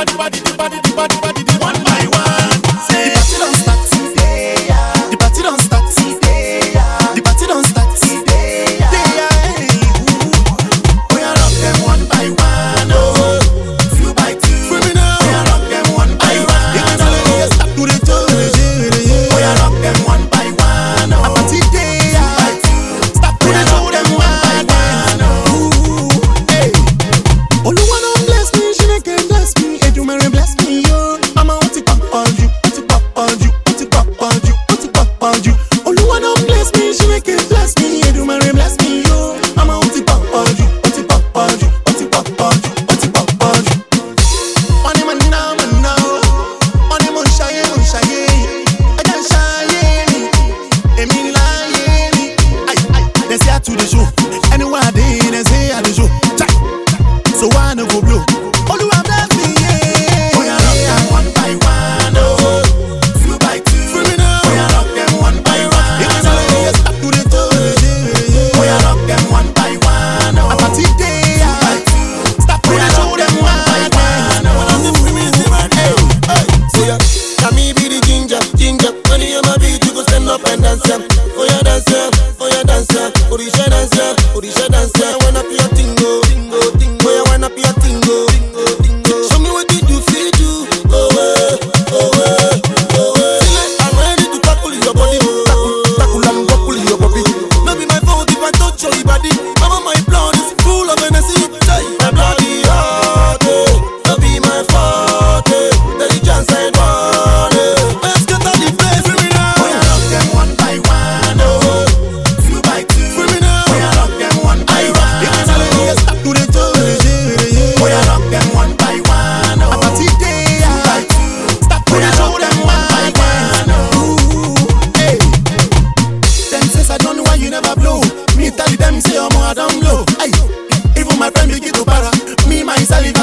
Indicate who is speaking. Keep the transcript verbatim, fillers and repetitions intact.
Speaker 1: body, body, the body, the body, body, the one by one. Say the party don't start today. The party don't start today. The party don't start today. We are rock them one by one. Oh, two by two. We are rock them one by one. Start to the toe. We are rock them one by one. Oh, party day. Two by two. Start to the toe. Them one by one. Oh, hey. Oluwa don't bless me, she make it bless me. Edumare bless me, yo. I'ma want to pop on you, want to pop on you, want to pop on you, want to pop on you. Oluwa don't bless me, she make it bless me. Edumare bless me, yo. I'ma want to pop on you, want to pop on you, want to pop on you, want to pop on you. On him and now, and now. On him on shy, on shy. I can shy, Emi lie. Ay, ay, they say I to the show. Anywhere I dey, they say I the show. Check. So why no go blow? Oluwa bless me, yeah. We are rock them one by one, oh, two by two. We are rock them one by one. Start to the toe. We are rock them one by one, oh, party day. Two by two. Start to the toe. Them one by one, oh. Hey, hey.
Speaker 2: So yeah, can me be the ginger, ginger. When you hear my beat, you go stand up and dance, yeah. Oh yeah, dance, yeah. Oh yeah, dance, yeah. Orisha dance, yeah. Orisha dance, yeah. When up your tingo, tingo, tingo. Oh yeah, when up your tingo, tingo, tingo. Show me what you do, feel do. Oh eh, oh eh, oh eh. Feel like I'm ready to tackle your body, tackle, tackle and buckle your body. No be my fault if I touch your body. Mama, my blood is full of energy. My bloody heart, eh. No be my fault, eh. Diligence and one, eh. Let's get out the place, bring me down.
Speaker 1: We are rock them one by one, oh, two by two. We are rock them one by one. Start to the toe. We are rock them one by one, oh, party day. Two by two. Start to the toe. Them one by one, oh. Hey. Them says I don't know why you never blow. Me tell them say I'm more I don't blow. Hey. Even my friend begin to para. Me myself.